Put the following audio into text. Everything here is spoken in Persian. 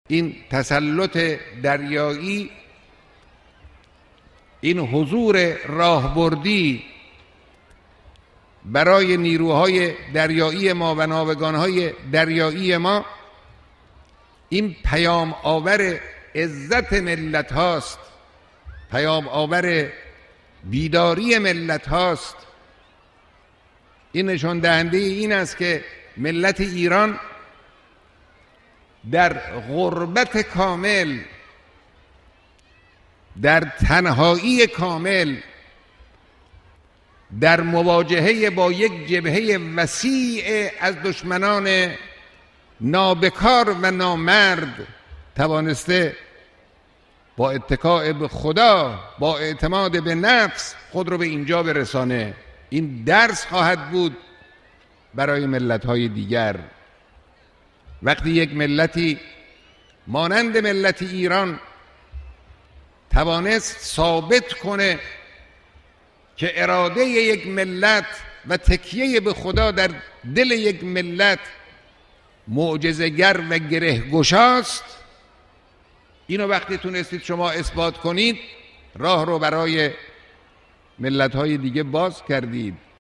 این تسلط دریایی، این حضور راهبردی برای نیروهای دریایی ما و ناوگانهای دریایی ما، این پیام آور عزت ملت هاست، پیام آور بیداری ملت هاست. این نشان دهنده این است که ملت ایران در غربت کامل، در تنهایی کامل، در مواجهه با یک جبهه وسیع از دشمنان نابکار و نامرد توانسته با اتکاء به خدا، با اعتماد به نفس خود رو به اینجا برسانه. این درس خواهد بود برای ملت‌های دیگر. وقتی یک ملتی مانند ملت ایران توانست ثابت کنه که اراده یک ملت و تکیه به خدا در دل یک ملت معجزه‌گر و گره‌گشاست، اینو وقتی تونستید شما اثبات کنید، راه رو برای ملت‌های دیگه باز کردید.